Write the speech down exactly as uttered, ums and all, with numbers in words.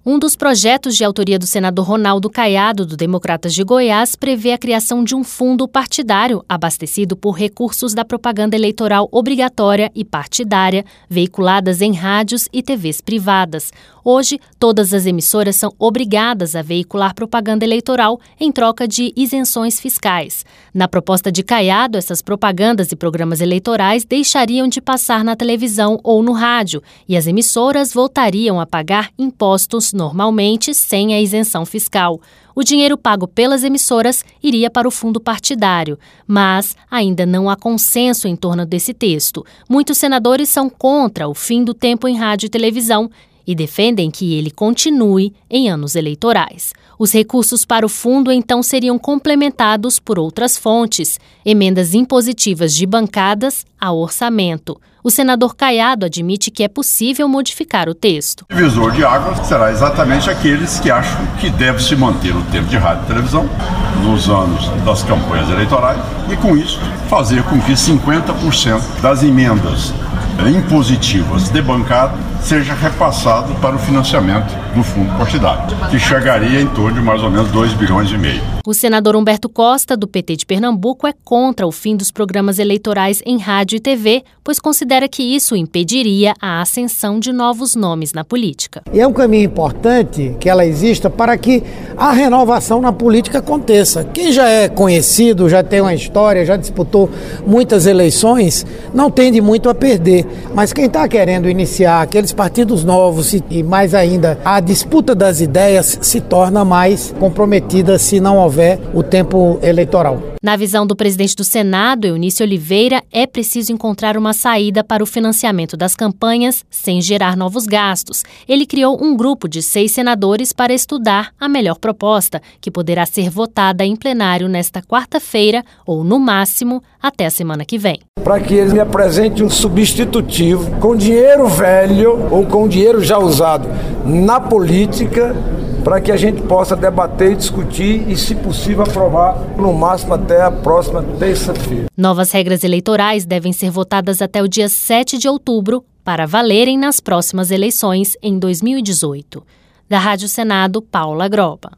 Um dos projetos de autoria do senador Ronaldo Caiado, do Democratas de Goiás, prevê a criação de um fundo partidário abastecido por recursos da propaganda eleitoral obrigatória e partidária, veiculadas em rádios e T Vs privadas. Hoje, todas as emissoras são obrigadas a veicular propaganda eleitoral em troca de isenções fiscais. Na proposta de Caiado, essas propagandas e programas eleitorais deixariam de passar na televisão ou no rádio, e as emissoras voltariam a pagar impostos normalmente sem a isenção fiscal. O dinheiro pago pelas emissoras iria para o fundo partidário, mas ainda não há consenso em torno desse texto. Muitos senadores são contra o fim do tempo em rádio e televisão e defendem que ele continue em anos eleitorais. Os recursos para o fundo então seriam complementados por outras fontes, emendas impositivas de bancadas a orçamento. O senador Caiado admite que é possível modificar o texto. O divisor de águas será exatamente aqueles que acham que deve se manter o tempo de rádio e televisão nos anos das campanhas eleitorais e, com isso, fazer com que cinquenta por cento das emendas impositivas de bancada seja repassado para o financiamento do fundo partidário, que chegaria em torno de mais ou menos dois bilhões e meio. O senador Humberto Costa, do P T de Pernambuco, é contra o fim dos programas eleitorais em rádio e T V, pois considera que isso impediria a ascensão de novos nomes na política. E é um caminho importante que ela exista para que a renovação na política aconteça. Quem já é conhecido, já tem uma história, já disputou muitas eleições, não tende muito a perder. Mas quem está querendo iniciar aqueles partidos novos e mais ainda a disputa das ideias se torna mais comprometida se não houver o tempo eleitoral. Na visão do presidente do Senado, Eunício Oliveira, é preciso encontrar uma saída para o financiamento das campanhas sem gerar novos gastos. Ele criou um grupo de seis senadores para estudar a melhor proposta, que poderá ser votada em plenário nesta quarta-feira ou, no máximo, até a semana que vem. Para que eles me apresentem um substitutivo com dinheiro velho ou com dinheiro já usado na política, para que a gente possa debater e discutir e, se possível, aprovar no máximo até a próxima terça-feira. Novas regras eleitorais devem ser votadas até o dia sete de outubro para valerem nas próximas eleições em dois mil e dezoito. Da Rádio Senado, Paula Groba.